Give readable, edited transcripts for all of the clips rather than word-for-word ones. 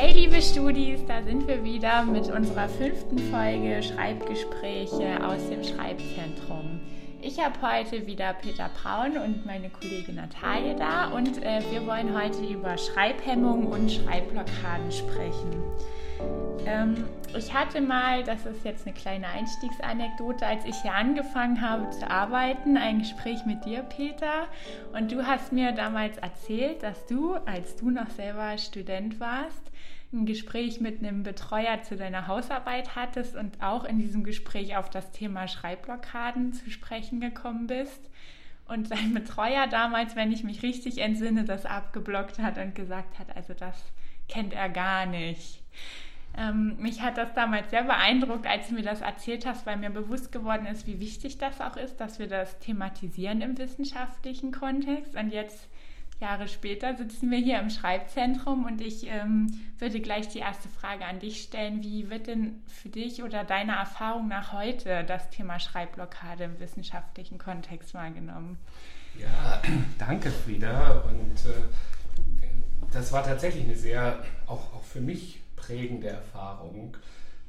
Hey liebe Studis, da sind wir wieder mit unserer 5. Folge Schreibgespräche aus dem Schreibzentrum. Ich habe heute wieder Peter Braun und meine Kollegin Natalie da und wir wollen heute über Schreibhemmung und Schreibblockaden sprechen. Ich hatte mal, das ist jetzt eine kleine Einstiegsanekdote, als ich hier angefangen habe zu arbeiten, ein Gespräch mit dir, Peter. Und du hast mir damals erzählt, dass du, als du noch selber Student warst, ein Gespräch mit einem Betreuer zu deiner Hausarbeit hattest und auch in diesem Gespräch auf das Thema Schreibblockaden zu sprechen gekommen bist. Und dein Betreuer damals, wenn ich mich richtig entsinne, das abgeblockt hat und gesagt hat, also das kennt er gar nicht. Mich hat das damals sehr beeindruckt, als du mir das erzählt hast, weil mir bewusst geworden ist, wie wichtig das auch ist, dass wir das thematisieren im wissenschaftlichen Kontext. Und jetzt, Jahre später, sitzen wir hier im Schreibzentrum und ich würde gleich die erste Frage an dich stellen. Wie wird denn für dich oder deiner Erfahrung nach heute das Thema Schreibblockade im wissenschaftlichen Kontext wahrgenommen? Ja, danke Frieda. Und das war tatsächlich eine sehr, auch für mich, prägende Erfahrung,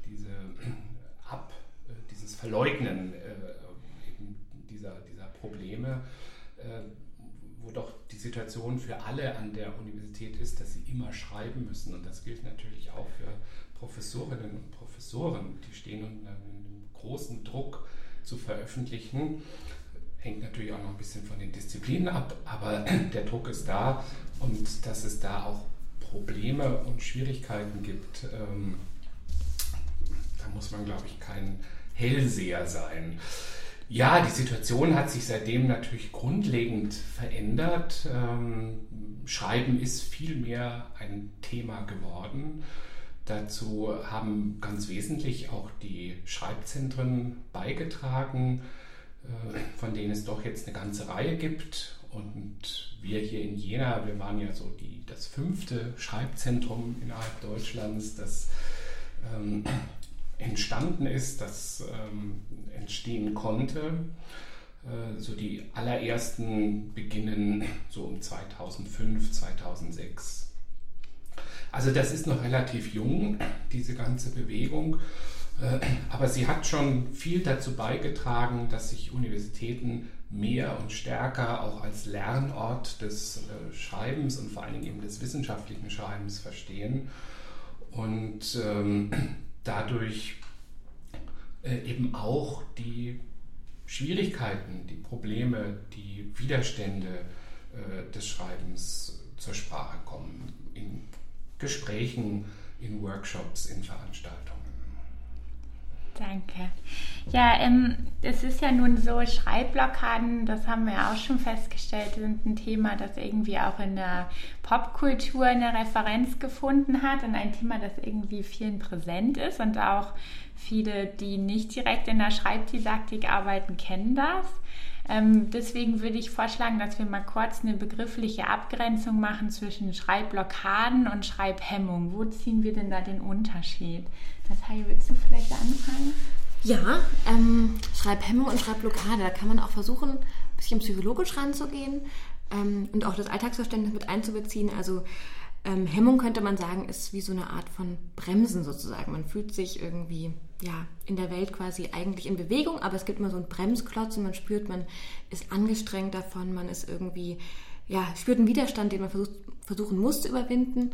dieses Verleugnen dieser Probleme, wo doch die Situation für alle an der Universität ist, dass sie immer schreiben müssen. Und das gilt natürlich auch für Professorinnen und Professoren. Die stehen unter einem großen Druck zu veröffentlichen. Hängt natürlich auch noch ein bisschen von den Disziplinen ab, aber der Druck ist da und dass es da auch Probleme und Schwierigkeiten gibt, da muss man, glaube ich, kein Hellseher sein. Ja, die Situation hat sich seitdem natürlich grundlegend verändert. Schreiben ist viel mehr ein Thema geworden. Dazu haben ganz wesentlich auch die Schreibzentren beigetragen, von denen es doch jetzt eine ganze Reihe gibt. Und wir hier in Jena, wir waren ja so das 5. Schreibzentrum innerhalb Deutschlands, das entstanden ist, das entstehen konnte. So die allerersten beginnen so um 2005, 2006. Also das ist noch relativ jung, diese ganze Bewegung. Aber sie hat schon viel dazu beigetragen, dass sich Universitäten mehr und stärker auch als Lernort des Schreibens und vor allen Dingen eben des wissenschaftlichen Schreibens verstehen und dadurch eben auch die Schwierigkeiten, die Probleme, die Widerstände des Schreibens zur Sprache kommen, in Gesprächen, in Workshops, in Veranstaltungen. Danke. Ja, es ist ja nun so, Schreibblockaden, das haben wir ja auch schon festgestellt, sind ein Thema, das irgendwie auch in der Popkultur eine Referenz gefunden hat und ein Thema, das irgendwie vielen präsent ist und auch viele, die nicht direkt in der Schreibdidaktik arbeiten, kennen das. Deswegen würde ich vorschlagen, dass wir mal kurz eine begriffliche Abgrenzung machen zwischen Schreibblockaden und Schreibhemmung. Wo ziehen wir denn da den Unterschied? Natalie, willst du vielleicht anfangen? Ja, Schreibhemmung und Schreibblockade, da kann man auch versuchen, ein bisschen psychologisch ranzugehen und auch das Alltagsverständnis mit einzubeziehen. Also Hemmung, könnte man sagen, ist wie so eine Art von Bremsen sozusagen. Man fühlt sich irgendwie in der Welt quasi eigentlich in Bewegung, aber es gibt immer so einen Bremsklotz und man spürt, man ist angestrengt davon, man ist irgendwie, spürt einen Widerstand, den man versuchen muss zu überwinden.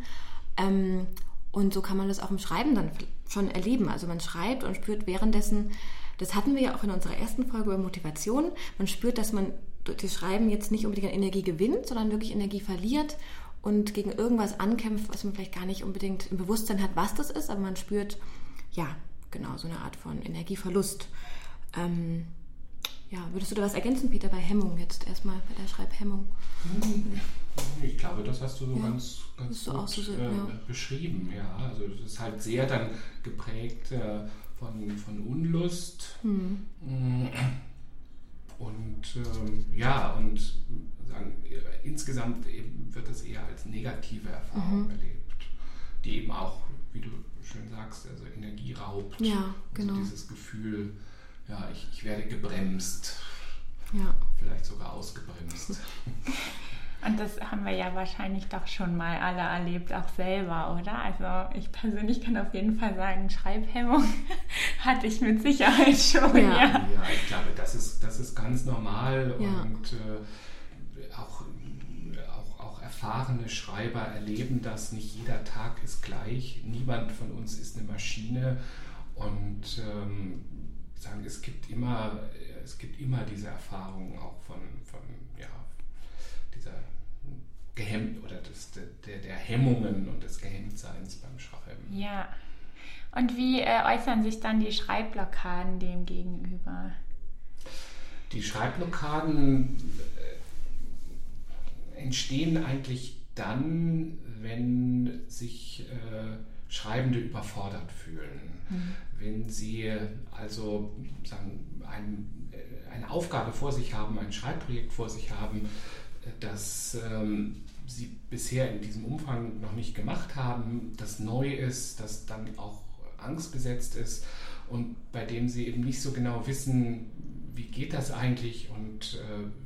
Und so kann man das auch im Schreiben dann schon erleben. Also man schreibt und spürt währenddessen, das hatten wir ja auch in unserer ersten Folge über Motivation, man spürt, dass man durch das Schreiben jetzt nicht unbedingt an Energie gewinnt, sondern wirklich Energie verliert und gegen irgendwas ankämpft, was man vielleicht gar nicht unbedingt im Bewusstsein hat, was das ist, aber man spürt, so eine Art von Energieverlust. Würdest du da was ergänzen, Peter, bei Hemmung jetzt erstmal, bei der Schreibhemmung? Ich glaube, das hast du so ganz gut beschrieben. Ja, also das ist halt sehr dann geprägt von Unlust insgesamt eben wird das eher als negative Erfahrung erlebt, die eben auch, wie du schön sagst, also Energie raubt. Ja, genau. Also dieses Gefühl, ich werde gebremst, ja. Vielleicht sogar ausgebremst. Und das haben wir ja wahrscheinlich doch schon mal alle erlebt, auch selber, oder? Also ich persönlich kann auf jeden Fall sagen, Schreibhemmung hatte ich mit Sicherheit schon. Ja, ich glaube, das ist ganz normal und auch erfahrene Schreiber erleben das. Nicht jeder Tag ist gleich. Niemand von uns ist eine Maschine und es gibt immer diese Erfahrungen auch von dieser der Hemmungen und des Gehemmtseins beim Schreiben. Ja. Und wie äußern sich dann die Schreibblockaden dem gegenüber? Die Schreibblockaden entstehen eigentlich dann, wenn sich Schreibende überfordert fühlen. Wenn sie also eine Aufgabe vor sich haben, ein Schreibprojekt vor sich haben, das sie bisher in diesem Umfang noch nicht gemacht haben, das neu ist, das dann auch angstbesetzt ist und bei dem sie eben nicht so genau wissen, wie geht das eigentlich und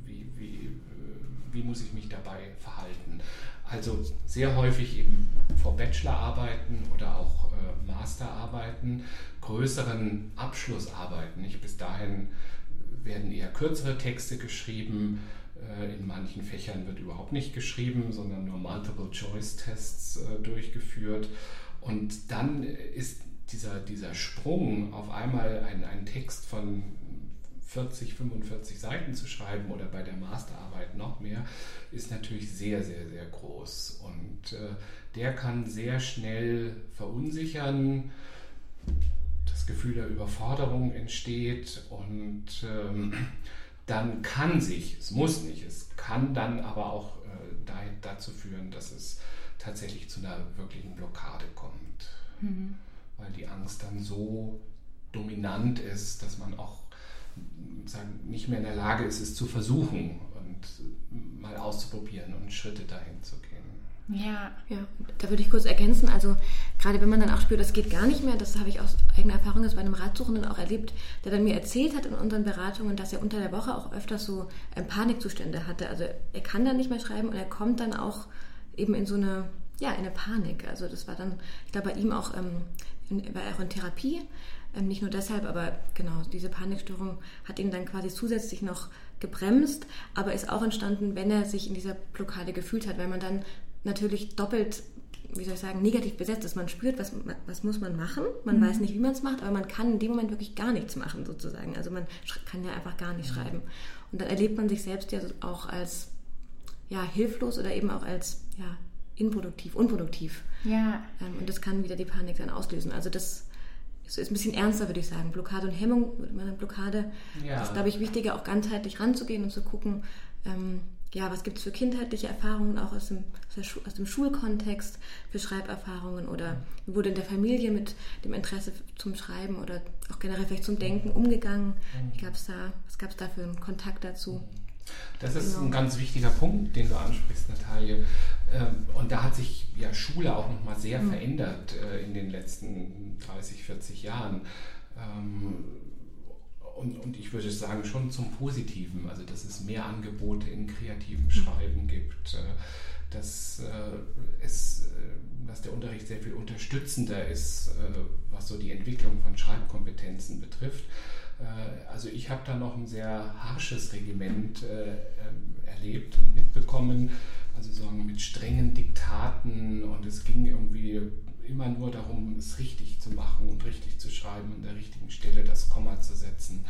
wie muss ich mich dabei verhalten. Also sehr häufig eben vor Bachelorarbeiten oder auch Masterarbeiten, größeren Abschlussarbeiten. Bis dahin werden eher kürzere Texte geschrieben. In manchen Fächern wird überhaupt nicht geschrieben, sondern nur Multiple-Choice-Tests durchgeführt. Und dann ist dieser Sprung, auf einmal einen Text von 40, 45 Seiten zu schreiben oder bei der Masterarbeit noch mehr, ist natürlich sehr, sehr, sehr groß. Und der kann sehr schnell verunsichern, das Gefühl der Überforderung entsteht und dann kann es muss nicht, es kann dann aber auch dazu führen, dass es tatsächlich zu einer wirklichen Blockade kommt. Weil die Angst dann so dominant ist, dass man auch nicht mehr in der Lage ist, es zu versuchen und mal auszuprobieren und Schritte dahin zu gehen. Ja, da würde ich kurz ergänzen, also gerade wenn man dann auch spürt, das geht gar nicht mehr, das habe ich aus eigener Erfahrung jetzt bei einem Ratsuchenden auch erlebt, der dann mir erzählt hat in unseren Beratungen, dass er unter der Woche auch öfters so Panikzustände hatte. Also er kann dann nicht mehr schreiben und er kommt dann auch eben in so eine Panik. Also das war dann, ich glaube bei ihm auch, war er auch in Therapie, nicht nur deshalb, aber genau, diese Panikstörung hat ihn dann quasi zusätzlich noch gebremst, aber ist auch entstanden, wenn er sich in dieser Blockade gefühlt hat, weil man dann natürlich doppelt, negativ besetzt ist. Man spürt, was muss man machen, man weiß nicht, wie man es macht, aber man kann in dem Moment wirklich gar nichts machen sozusagen. Also man kann ja einfach gar nicht schreiben. Und dann erlebt man sich selbst ja auch als hilflos oder eben auch als unproduktiv. Ja. Und das kann wieder die Panik dann auslösen. Also das ist ein bisschen ernster, würde ich sagen. Blockade und Hemmung, Blockade, ist, glaube ich, wichtiger, auch ganzheitlich ranzugehen und zu gucken, was gibt es für kindheitliche Erfahrungen auch aus dem Schulkontext, für Schreiberfahrungen oder wie wurde in der Familie mit dem Interesse zum Schreiben oder auch generell vielleicht zum Denken umgegangen? Was gab es da für einen Kontakt dazu? Das ist ein ganz wichtiger Punkt, den du ansprichst, Natalie. Und da hat sich Schule auch nochmal sehr verändert in den letzten 30, 40 Jahren. Und ich würde sagen, schon zum Positiven, also dass es mehr Angebote in kreativem Schreiben gibt, dass der Unterricht sehr viel unterstützender ist, was so die Entwicklung von Schreibkompetenzen betrifft. Also ich habe da noch ein sehr harsches Regiment erlebt und mitbekommen, also sagen mit strengen Diktaten, und es ging irgendwie immer nur darum, es richtig zu machen und richtig zu schreiben, an der richtigen Stelle das Komma zu setzen.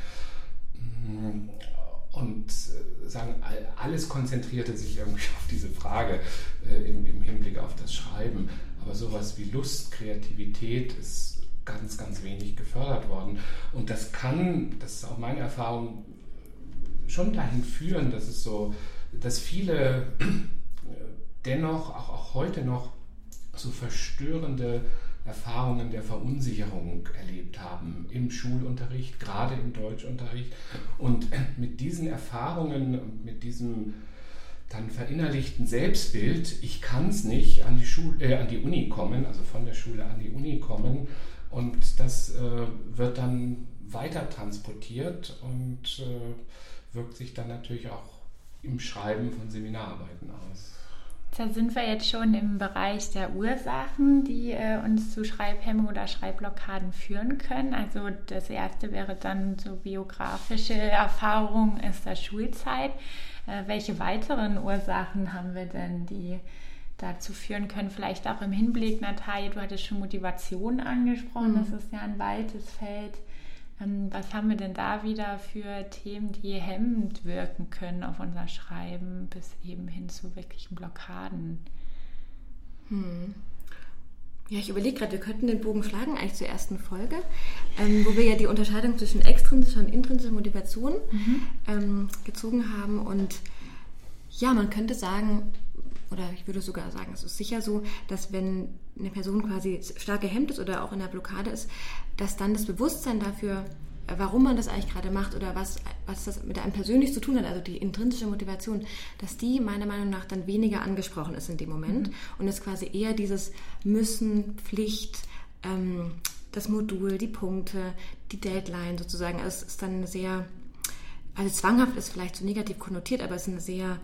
Und alles konzentrierte sich irgendwie auf diese Frage im Hinblick auf das Schreiben. Aber sowas wie Lust, Kreativität ist ganz, ganz wenig gefördert worden. Und das ist auch meine Erfahrung, schon dahin führen, dass viele dennoch, auch heute noch, so verstörende Erfahrungen der Verunsicherung erlebt haben im Schulunterricht, gerade im Deutschunterricht. Und mit diesen Erfahrungen und mit diesem dann verinnerlichten Selbstbild, ich kann es nicht, an die Uni kommen, also von der Schule an die Uni kommen, und das wird dann weiter transportiert und wirkt sich dann natürlich auch im Schreiben von Seminararbeiten aus. Da sind wir jetzt schon im Bereich der Ursachen, die uns zu Schreibhemmung oder Schreibblockaden führen können. Also das erste wäre dann so biografische Erfahrung aus der Schulzeit. Welche weiteren Ursachen haben wir denn, die dazu führen können? Vielleicht auch im Hinblick, Natalie, du hattest schon Motivation angesprochen, das ist ja ein weites Feld. Was haben wir denn da wieder für Themen, die hemmend wirken können auf unser Schreiben, bis eben hin zu wirklichen Blockaden? Ja, ich überlege gerade, wir könnten den Bogen schlagen eigentlich zur ersten Folge, wo wir ja die Unterscheidung zwischen extrinsischer und intrinsischer Motivation gezogen haben. Und ja, man könnte sagen, oder ich würde sogar sagen, es ist sicher so, dass wenn eine Person quasi stark gehemmt ist oder auch in der Blockade ist, dass dann das Bewusstsein dafür, warum man das eigentlich gerade macht oder was das mit einem persönlich zu tun hat, also die intrinsische Motivation, dass die meiner Meinung nach dann weniger angesprochen ist in dem Moment und es quasi eher dieses Müssen, Pflicht, das Modul, die Punkte, die Deadline sozusagen, also es ist dann eine sehr, also zwanghaft ist vielleicht so negativ konnotiert, aber es ist eine sehr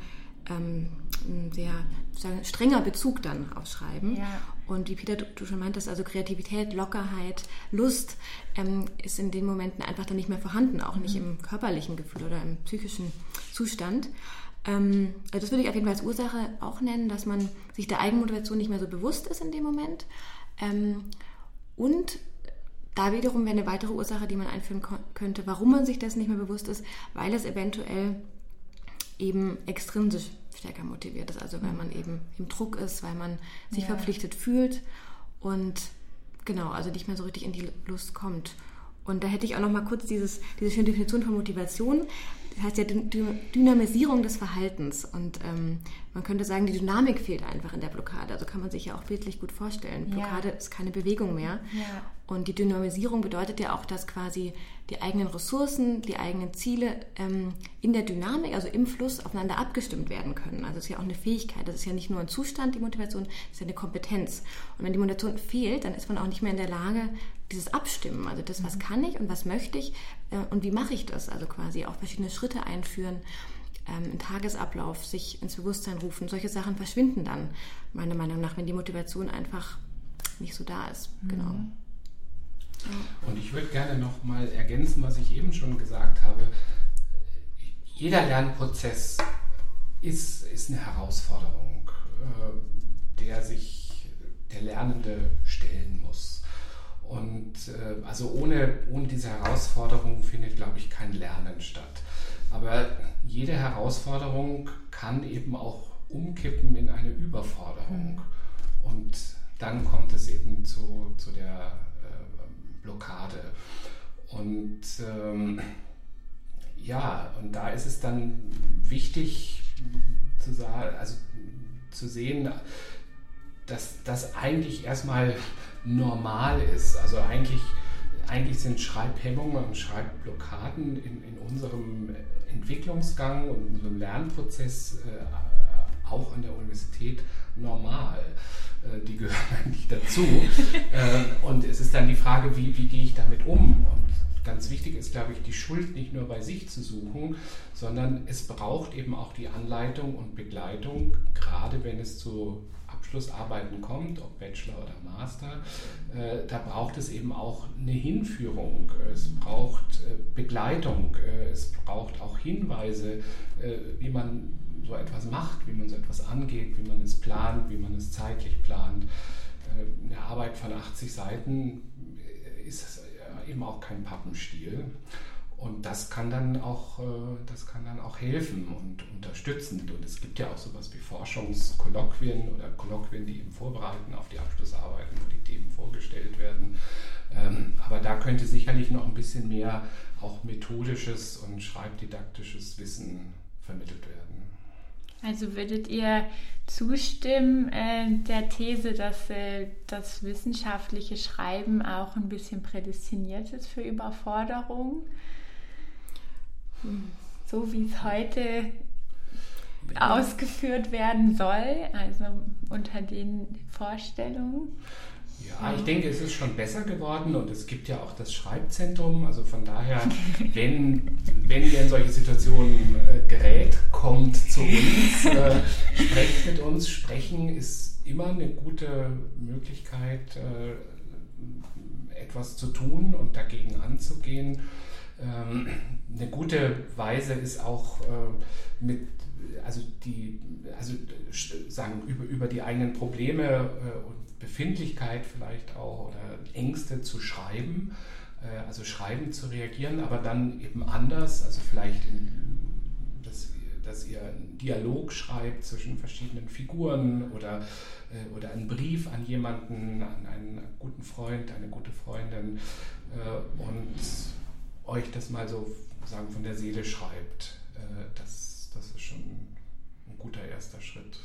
strenger Bezug dann aufs Schreiben. Ja. Und wie Peter, du schon meintest, also Kreativität, Lockerheit, Lust ist in den Momenten einfach dann nicht mehr vorhanden, auch nicht im körperlichen Gefühl oder im psychischen Zustand. Also das würde ich auf jeden Fall als Ursache auch nennen, dass man sich der Eigenmotivation nicht mehr so bewusst ist in dem Moment. Und da wiederum wäre eine weitere Ursache, die man einführen könnte, warum man sich das nicht mehr bewusst ist, weil es eventuell eben extrinsisch stärker motiviert ist, also weil man eben im Druck ist, weil man sich verpflichtet fühlt und genau, also nicht mehr so richtig in die Lust kommt. Und da hätte ich auch noch mal kurz diese schöne Definition von Motivation, das heißt ja Dynamisierung des Verhaltens und man könnte sagen, die Dynamik fehlt einfach in der Blockade, also kann man sich ja auch bildlich gut vorstellen. Blockade ist keine Bewegung mehr und die Dynamisierung bedeutet ja auch, dass quasi die eigenen Ressourcen, die eigenen Ziele in der Dynamik, also im Fluss aufeinander abgestimmt werden können. Also es ist ja auch eine Fähigkeit, das ist ja nicht nur ein Zustand, die Motivation, das ist ja eine Kompetenz. Und wenn die Motivation fehlt, dann ist man auch nicht mehr in der Lage, dieses Abstimmen, also das, was kann ich und was möchte ich und wie mache ich das, also quasi auch verschiedene Schritte einführen, einen Tagesablauf, sich ins Bewusstsein rufen, solche Sachen verschwinden dann, meiner Meinung nach, wenn die Motivation einfach nicht so da ist. Genau. Und ich würde gerne noch mal ergänzen, was ich eben schon gesagt habe. Jeder Lernprozess ist eine Herausforderung, der sich der Lernende stellen muss. Und also ohne diese Herausforderung findet, glaube ich, kein Lernen statt. Aber jede Herausforderung kann eben auch umkippen in eine Überforderung. Und dann kommt es eben zu der Blockade. Und und da ist es dann wichtig zu sagen, also zu sehen, dass das eigentlich erstmal normal ist. Also eigentlich sind Schreibhemmungen und Schreibblockaden in unserem Entwicklungsgang und in unserem Lernprozess auch an der Universität normal. Die gehören eigentlich dazu. Und es ist dann die Frage, wie gehe ich damit um? Und ganz wichtig ist, glaube ich, die Schuld nicht nur bei sich zu suchen, sondern es braucht eben auch die Anleitung und Begleitung, gerade wenn es zu Abschlussarbeiten kommt, ob Bachelor oder Master, da braucht es eben auch eine Hinführung, es braucht Begleitung, es braucht auch Hinweise, wie man so etwas macht, wie man so etwas angeht, wie man es plant, wie man es zeitlich plant. Eine Arbeit von 80 Seiten ist eben auch kein Pappenstiel. Und das kann dann auch helfen und unterstützend. Und es gibt ja auch sowas wie Forschungskolloquien oder Kolloquien, die eben vorbereiten auf die Abschlussarbeiten, wo die Themen vorgestellt werden. Aber da könnte sicherlich noch ein bisschen mehr auch methodisches und schreibdidaktisches Wissen vermittelt werden. Also würdet ihr zustimmen der These, dass das wissenschaftliche Schreiben auch ein bisschen prädestiniert ist für Überforderung? So wie es heute ausgeführt werden soll, also unter den Vorstellungen? Ja, ich denke, es ist schon besser geworden und es gibt ja auch das Schreibzentrum. Also von daher, wenn ihr in solche Situationen gerät, kommt zu uns, sprecht mit uns. Sprechen ist immer eine gute Möglichkeit, etwas zu tun und dagegen anzugehen. Eine gute Weise ist auch über die eigenen Probleme und Befindlichkeit vielleicht auch oder Ängste zu schreiben, also schreiben zu reagieren, aber dann eben anders, also vielleicht, dass ihr einen Dialog schreibt zwischen verschiedenen Figuren oder einen Brief an jemanden, an einen guten Freund, eine gute Freundin und euch das mal so sagen von der Seele schreibt. Das ist schon ein guter erster Schritt.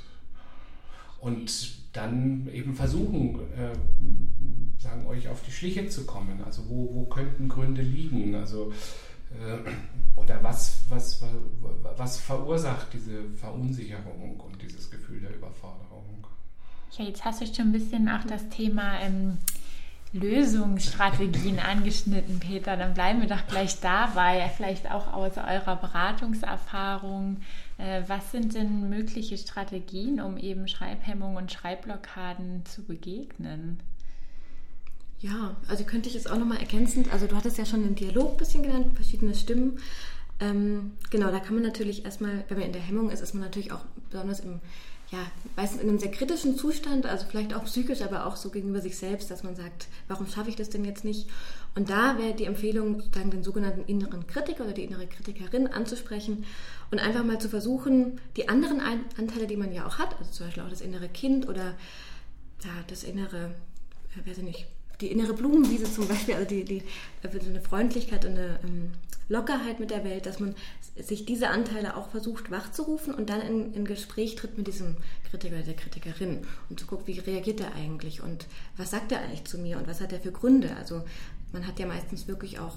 Und dann eben versuchen, euch auf die Schliche zu kommen. Also wo könnten Gründe liegen? Also oder was verursacht diese Verunsicherung und dieses Gefühl der Überforderung? Ja, jetzt hast du schon ein bisschen auch das Thema Lösungsstrategien angeschnitten, Peter. Dann bleiben wir doch gleich dabei, vielleicht auch aus eurer Beratungserfahrung. Was sind denn mögliche Strategien, um eben Schreibhemmung und Schreibblockaden zu begegnen? Ja, also könnte ich jetzt auch nochmal ergänzend, also du hattest ja schon den Dialog ein bisschen genannt, verschiedene Stimmen. Genau, da kann man natürlich erstmal, wenn man in der Hemmung ist man natürlich auch besonders meistens in einem sehr kritischen Zustand, also vielleicht auch psychisch, aber auch so gegenüber sich selbst, dass man sagt, warum schaffe ich das denn jetzt nicht? Und da wäre die Empfehlung, sozusagen den sogenannten inneren Kritiker oder die innere Kritikerin anzusprechen und einfach mal zu versuchen, die anderen Anteile, die man ja auch hat, also zum Beispiel auch das innere Kind oder das innere, die innere Blumenwiese zum Beispiel, also eine Freundlichkeit und eine Lockerheit mit der Welt, dass man sich diese Anteile auch versucht wachzurufen und dann in Gespräch tritt mit diesem Kritiker oder der Kritikerin und zu gucken, wie reagiert er eigentlich und was sagt er eigentlich zu mir und was hat er für Gründe. Also man hat ja meistens wirklich auch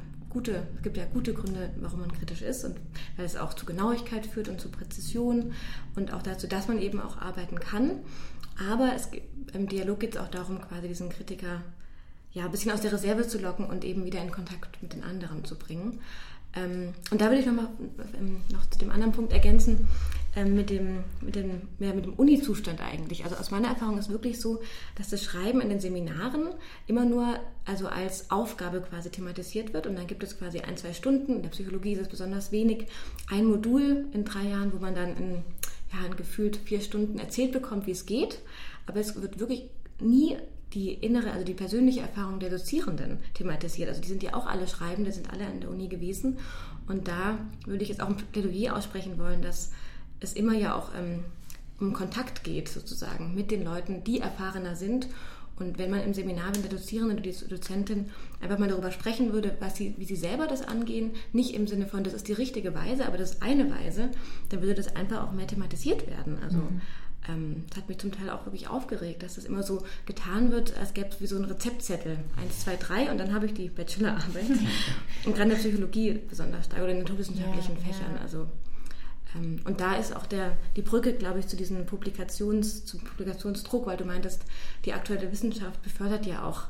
es gibt ja gute Gründe, warum man kritisch ist und weil es auch zu Genauigkeit führt und zu Präzision und auch dazu, dass man eben auch arbeiten kann. Aber im Dialog geht es auch darum, quasi diesen Kritiker ein bisschen aus der Reserve zu locken und eben wieder in Kontakt mit den anderen zu bringen. Und da will ich noch zu dem anderen Punkt ergänzen, mit dem Uni-Zustand eigentlich. Also aus meiner Erfahrung ist wirklich so, dass das Schreiben in den Seminaren immer nur als Aufgabe quasi thematisiert wird und dann gibt es quasi 1-2 Stunden. In der Psychologie ist es besonders wenig. Ein Modul in 3 Jahren, wo man dann in gefühlt 4 Stunden erzählt bekommt, wie es geht. Aber es wird wirklich nie die persönliche Erfahrung der Dozierenden thematisiert. Also die sind ja auch alle Schreibende, sind alle an der Uni gewesen. Und da würde ich jetzt auch ein Plädoyer aussprechen wollen, dass es immer ja auch um Kontakt geht sozusagen mit den Leuten, die erfahrener sind. Und wenn man im Seminar mit der Dozierenden oder die Dozentin einfach mal darüber sprechen würde, wie sie selber das angehen, nicht im Sinne von, das ist die richtige Weise, aber das ist eine Weise, dann würde das einfach auch mehr thematisiert werden. Also das hat mich zum Teil auch wirklich aufgeregt, dass das immer so getan wird, als gäbe es wie so einen Rezeptzettel. 1, 2, 3 und dann habe ich die Bachelorarbeit. Und gerade in der Psychologie besonders stark oder in den naturwissenschaftlichen Fächern. Also, und da ist auch die Brücke, glaube ich, zu diesem Publikationsdruck, weil du meintest, die aktuelle Wissenschaft befördert ja auch,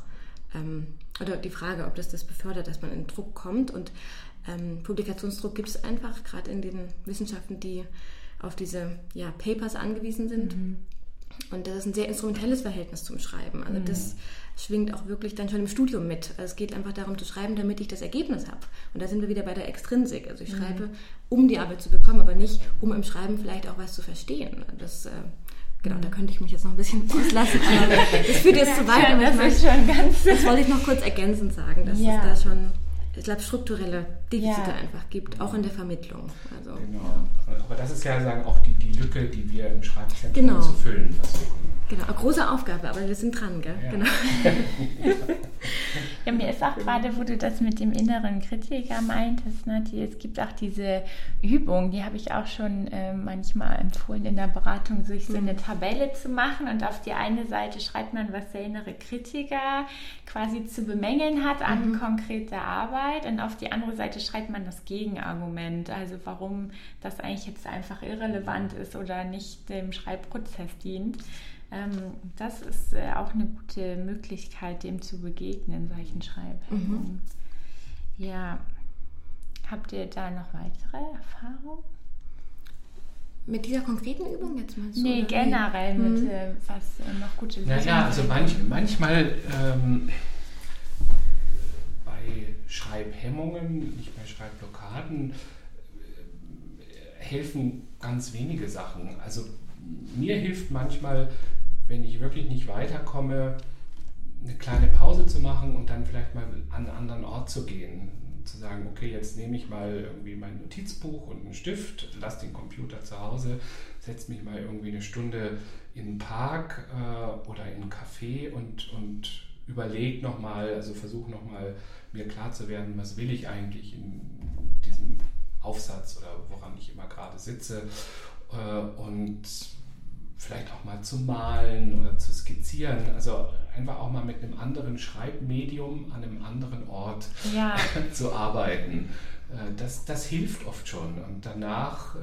oder die Frage, ob das befördert, dass man in Druck kommt. Und Publikationsdruck gibt es einfach, gerade in den Wissenschaften, die auf diese Papers angewiesen sind. Und das ist ein sehr instrumentelles Verhältnis zum Schreiben. Also das schwingt auch wirklich dann schon im Studium mit. Also es geht einfach darum zu schreiben, damit ich das Ergebnis habe. Und da sind wir wieder bei der Extrinsik. Also ich schreibe, um die Arbeit zu bekommen, aber nicht, um im Schreiben vielleicht auch was zu verstehen. Das, da könnte ich mich jetzt noch ein bisschen auslassen. Aber das führt jetzt zu weit. Aber das wollte ich noch kurz ergänzend sagen, dass es da schon, ich glaube, strukturelle Defizite einfach gibt, auch in der Vermittlung. Also, genau. Aber das ist ja auch die Lücke, die wir im Schreibzentrum zu füllen versuchen. Genau, eine große Aufgabe, aber wir sind dran, gell? Ja. Genau. Ja, mir ist auch gerade, wo du das mit dem inneren Kritiker meintest, es gibt auch diese Übung, die habe ich auch schon manchmal empfohlen in der Beratung, sich so eine Tabelle zu machen und auf die eine Seite schreibt man, was der innere Kritiker quasi zu bemängeln hat an konkreter Arbeit und auf die andere Seite schreibt man das Gegenargument, also warum das eigentlich jetzt einfach irrelevant ist oder nicht dem Schreibprozess dient. Das ist auch eine gute Möglichkeit, dem zu begegnen, solchen Schreibhemmungen. Ja. Habt ihr da noch weitere Erfahrungen? Mit dieser konkreten Übung jetzt meinst du? Nee, generell mit was noch gute Lösungen. Naja, also manchmal bei Schreibhemmungen, nicht bei Schreibblockaden, helfen ganz wenige Sachen. Also mir hilft manchmal, wenn ich wirklich nicht weiterkomme, eine kleine Pause zu machen und dann vielleicht mal an einen anderen Ort zu gehen. Zu sagen, okay, jetzt nehme ich mal irgendwie mein Notizbuch und einen Stift, lasse den Computer zu Hause, setze mich mal irgendwie eine Stunde in den Park oder in einen Café und überlege nochmal, also versuche nochmal mir klar zu werden, was will ich eigentlich in diesem Aufsatz oder woran ich immer gerade sitze und vielleicht auch mal zu malen oder zu skizzieren, also einfach auch mal mit einem anderen Schreibmedium an einem anderen Ort zu arbeiten. Das hilft oft schon und danach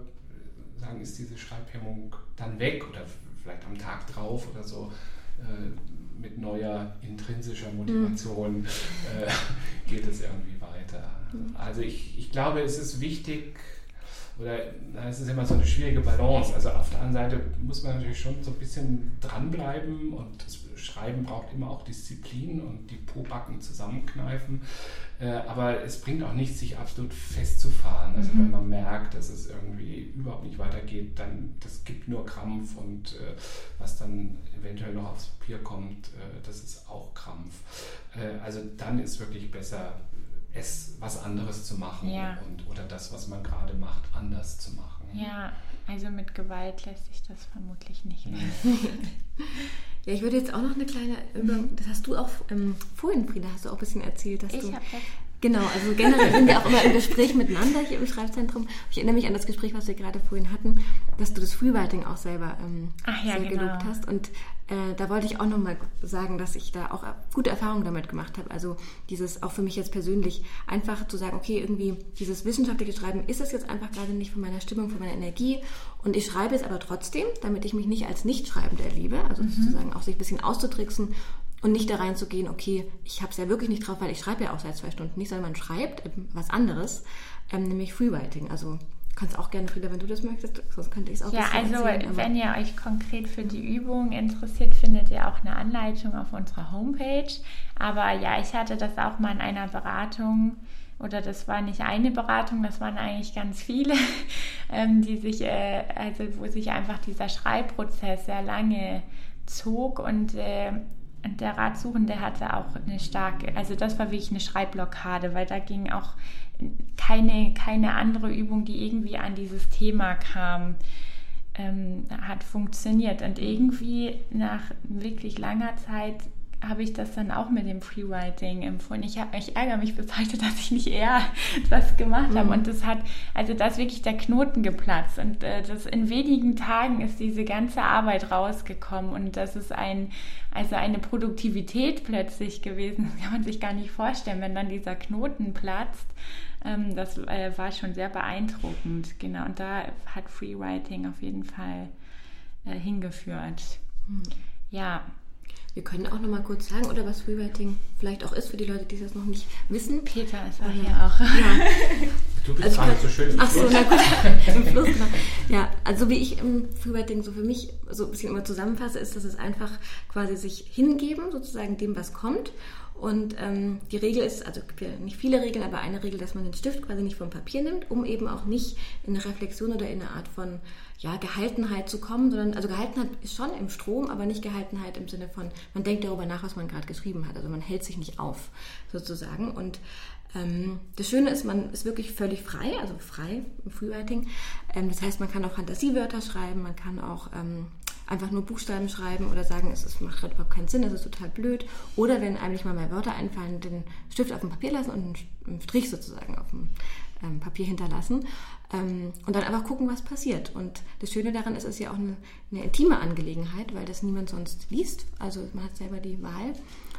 ist diese Schreibhemmung dann weg oder vielleicht am Tag drauf oder so mit neuer intrinsischer Motivation geht es irgendwie weiter. Also ich glaube, es ist wichtig, oder es ist immer so eine schwierige Balance. Also auf der anderen Seite muss man natürlich schon so ein bisschen dranbleiben und das Schreiben braucht immer auch Disziplin und die Pobacken zusammenkneifen. Aber es bringt auch nichts, sich absolut festzufahren. Also wenn man merkt, dass es irgendwie überhaupt nicht weitergeht, dann das gibt nur Krampf und was dann eventuell noch aufs Papier kommt, das ist auch Krampf. Also dann ist wirklich besser, was anderes zu machen oder das, was man gerade macht, anders zu machen. Ja, also mit Gewalt lässt sich das vermutlich nicht lösen. Ja, ich würde jetzt auch noch eine kleine Übung, das hast du auch vorhin, Frieda, hast du auch ein bisschen erzählt, dass du... Genau, also generell sind wir auch immer im Gespräch miteinander hier im Schreibzentrum. Ich erinnere mich an das Gespräch, was wir gerade vorhin hatten, dass du das Freewriting auch selber sehr gelobt hast. Und da wollte ich auch nochmal sagen, dass ich da auch gute Erfahrungen damit gemacht habe. Also dieses auch für mich jetzt persönlich einfach zu sagen, okay, irgendwie dieses wissenschaftliche Schreiben ist es jetzt einfach gerade nicht von meiner Stimmung, von meiner Energie. Und ich schreibe es aber trotzdem, damit ich mich nicht als Nichtschreibend erlebe. Also sozusagen auch sich ein bisschen auszutricksen. Und nicht da reinzugehen, okay, ich habe es ja wirklich nicht drauf, weil ich schreibe ja auch seit 2 Stunden nicht, sondern man schreibt was anderes, nämlich Freewriting. Also kannst auch gerne, Frieda, wenn du das möchtest, sonst könnte ich es auch erzählen, wenn ihr euch konkret für die Übung interessiert, findet ihr auch eine Anleitung auf unserer Homepage. Aber ja, ich hatte das auch mal in einer Beratung, oder das war nicht eine Beratung, das waren eigentlich ganz viele, die sich, wo sich einfach dieser Schreibprozess sehr lange zog und der Ratsuchende hatte auch eine starke, also das war wirklich eine Schreibblockade, weil da ging auch keine andere Übung, die irgendwie an dieses Thema kam, hat funktioniert. Und irgendwie nach wirklich langer Zeit habe ich das dann auch mit dem Freewriting empfunden. Ich ärgere mich bis heute, dass ich nicht eher das gemacht habe. Und da ist wirklich der Knoten geplatzt. Und das in wenigen Tagen ist diese ganze Arbeit rausgekommen. Und das ist eine Produktivität plötzlich gewesen. Das kann man sich gar nicht vorstellen, wenn dann dieser Knoten platzt. Das war schon sehr beeindruckend. Genau. Und da hat Freewriting auf jeden Fall hingeführt. Ja. Wir können auch noch mal kurz sagen, oder was Freewriting vielleicht auch ist für die Leute, die das noch nicht wissen. Peter ist auch hier auch. Ja. Du bist gerade so schön. Ach so, na gut. Im Fluss, genau. Ja, also wie ich im Freewriting so für mich so ein bisschen immer zusammenfasse, ist, dass es einfach quasi sich hingeben, sozusagen dem, was kommt. Und die Regel ist, also nicht viele Regeln, aber eine Regel, dass man den Stift quasi nicht vom Papier nimmt, um eben auch nicht in eine Reflexion oder in eine Art von Gehaltenheit zu kommen, sondern, also Gehaltenheit ist schon im Strom, aber nicht Gehaltenheit im Sinne von, man denkt darüber nach, was man gerade geschrieben hat, also man hält sich nicht auf, sozusagen. Und das Schöne ist, man ist wirklich völlig frei, also frei im Freewriting. Das heißt, man kann auch Fantasiewörter schreiben, man kann auch einfach nur Buchstaben schreiben oder sagen, es macht gerade überhaupt keinen Sinn, es ist total blöd. Oder wenn einem nicht mal mehr Wörter einfallen, den Stift auf dem Papier lassen und einen Strich sozusagen auf dem Papier hinterlassen und dann einfach gucken, was passiert. Und das Schöne daran ist, es ist ja auch eine intime Angelegenheit, weil das niemand sonst liest. Also man hat selber die Wahl.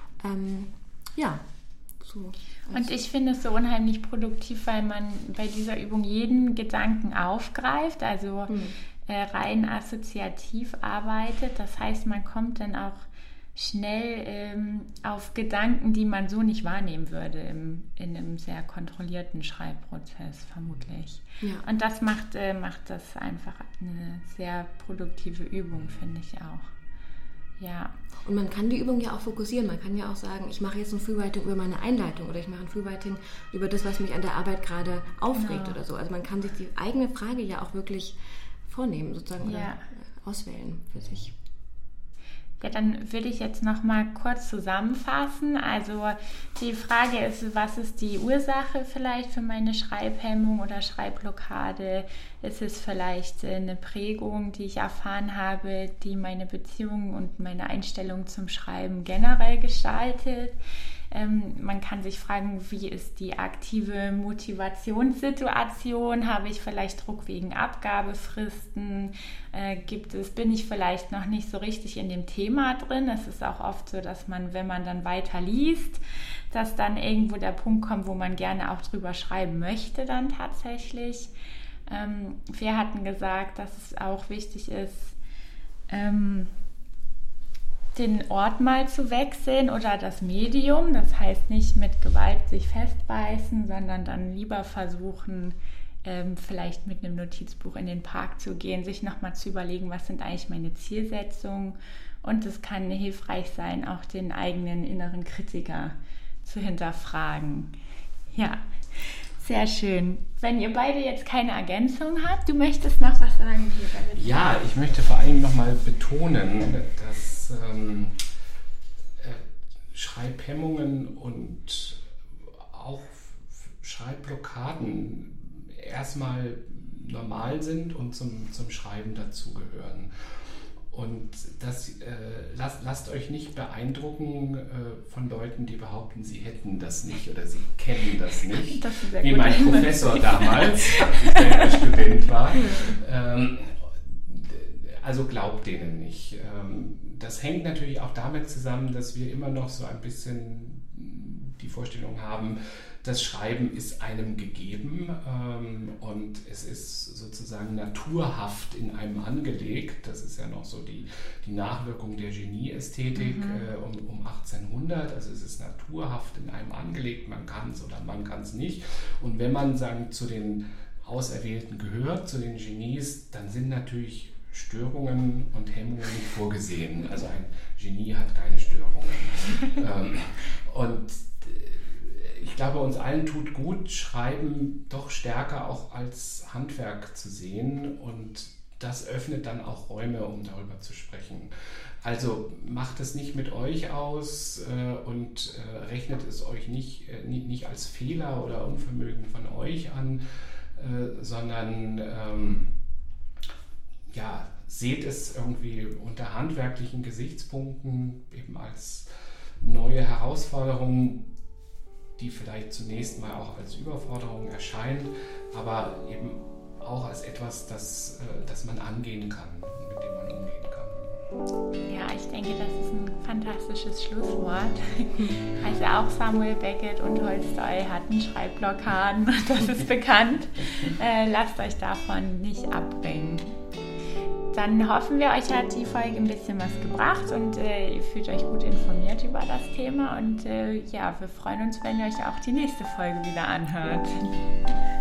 So. Und ich finde es so unheimlich produktiv, weil man bei dieser Übung jeden Gedanken aufgreift. Also rein assoziativ arbeitet. Das heißt, man kommt dann auch schnell auf Gedanken, die man so nicht wahrnehmen würde in einem sehr kontrollierten Schreibprozess, vermutlich. Ja. Und das macht das einfach eine sehr produktive Übung, finde ich auch. Ja. Und man kann die Übung ja auch fokussieren. Man kann ja auch sagen, ich mache jetzt ein Freewriting über meine Einleitung oder ich mache ein Freewriting über das, was mich an der Arbeit gerade aufregt oder so. Also man kann sich die eigene Frage ja auch wirklich vornehmen, sozusagen, oder auswählen für sich. Ja, dann würde ich jetzt noch mal kurz zusammenfassen. Also die Frage ist, was ist die Ursache vielleicht für meine Schreibhemmung oder Schreibblockade? Ist es vielleicht eine Prägung, die ich erfahren habe, die meine Beziehung und meine Einstellung zum Schreiben generell gestaltet? Man kann sich fragen, wie ist die aktive Motivationssituation? Habe ich vielleicht Druck wegen Abgabefristen? Bin ich vielleicht noch nicht so richtig in dem Thema drin? Es ist auch oft so, dass man, wenn man dann weiter liest, dass dann irgendwo der Punkt kommt, wo man gerne auch drüber schreiben möchte dann tatsächlich. Wir hatten gesagt, dass es auch wichtig ist, den Ort mal zu wechseln oder das Medium. Das heißt nicht mit Gewalt sich festbeißen, sondern dann lieber versuchen, vielleicht mit einem Notizbuch in den Park zu gehen, sich nochmal zu überlegen, was sind eigentlich meine Zielsetzungen. Und es kann hilfreich sein, auch den eigenen inneren Kritiker zu hinterfragen. Ja, sehr schön. Wenn ihr beide jetzt keine Ergänzung habt, du möchtest noch was sagen, Peter? Ja, ich möchte vor allem nochmal betonen, dass Schreibhemmungen und auch Schreibblockaden erstmal normal sind und zum Schreiben dazugehören. Und das lasst euch nicht beeindrucken von Leuten, die behaupten, sie hätten das nicht oder sie kennen das nicht. Das ist sehr wie gut. Mein Professor damals, als ich der Student war. Also glaubt denen nicht. Das hängt natürlich auch damit zusammen, dass wir immer noch so ein bisschen die Vorstellung haben, das Schreiben ist einem gegeben und es ist sozusagen naturhaft in einem angelegt. Das ist ja noch so die Nachwirkung der Genieästhetik um 1800. Also es ist naturhaft in einem angelegt, man kann es oder man kann es nicht. Und wenn man zu den Auserwählten gehört, zu den Genies, dann sind natürlich Störungen und Hemmungen nicht vorgesehen. Also ein Genie hat keine Störungen. Und ich glaube, uns allen tut gut, Schreiben doch stärker auch als Handwerk zu sehen. Und das öffnet dann auch Räume, um darüber zu sprechen. Also macht es nicht mit euch aus und rechnet es euch nicht als Fehler oder Unvermögen von euch an, sondern seht es irgendwie unter handwerklichen Gesichtspunkten eben als neue Herausforderung, die vielleicht zunächst mal auch als Überforderung erscheint, aber eben auch als etwas, das man angehen kann und mit dem man umgehen kann. Ja, ich denke, das ist ein fantastisches Schlusswort. Also auch Samuel Beckett und Tolstoi hatten Schreibblockaden, das ist bekannt. Lasst euch davon nicht abbringen. Dann hoffen wir, euch hat die Folge ein bisschen was gebracht und ihr fühlt euch gut informiert über das Thema. Und wir freuen uns, wenn ihr euch auch die nächste Folge wieder anhört.